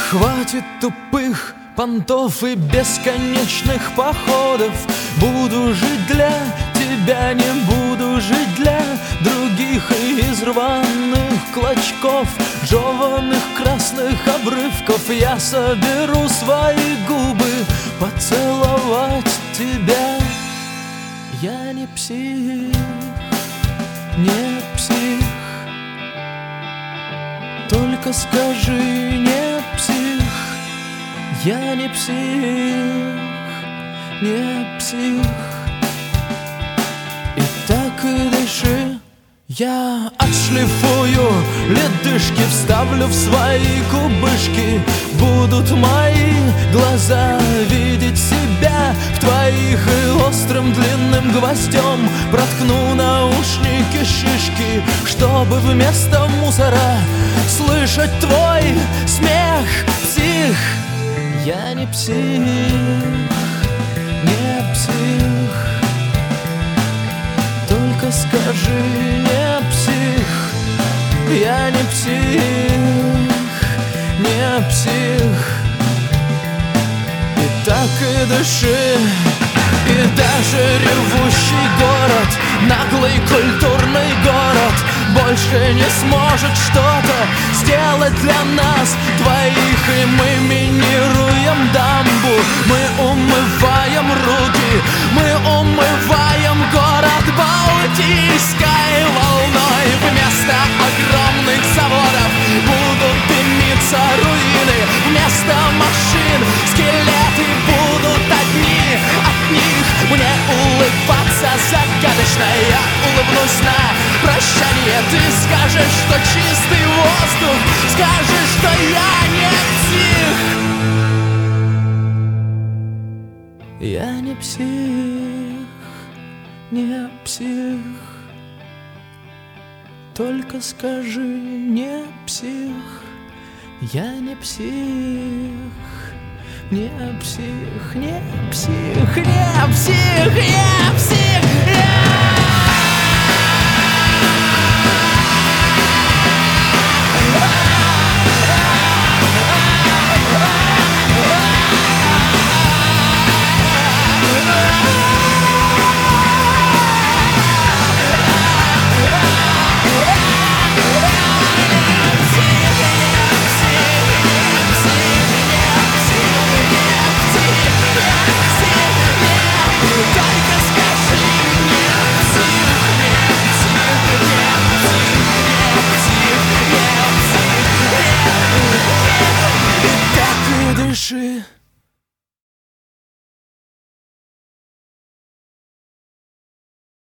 Хватит тупых понтов и бесконечных походов. Буду жить для тебя, не буду жить для других. И из рваных клочков, жеванных красных обрывков я соберу свои губы поцеловать тебя. Я не псих, не псих. Только скажи, не псих. Я не псих, не псих. И так и дыши. Я отшлифую ледышки, вставлю в свои кубышки. Будут мои глаза видеть себя в твоих, и острым длинным гвоздем проткну наушники шишки, чтобы вместо мусора слышать твой смех. Псих, я не псих, не псих. Только скажи, не псих. Я не псих, не псих. И так и дыши. И даже ревущий город, наглый культурный город, больше не сможет что-то сделать для нас двоих. И мы минируем дамбу, мы умываем руки, мы умываем город Балтийской волной. Вместо огромных заводов будут дымиться руины, вместо машин скелеты будут одни. От них мне улыбаться загадочно. Я улыбнусь на прощание. Ты скажешь, что чистый воздух, скажешь, что я не псих. Я не псих, не псих. Только скажи, не псих. Я не псих, не псих, не псих, не псих, не псих.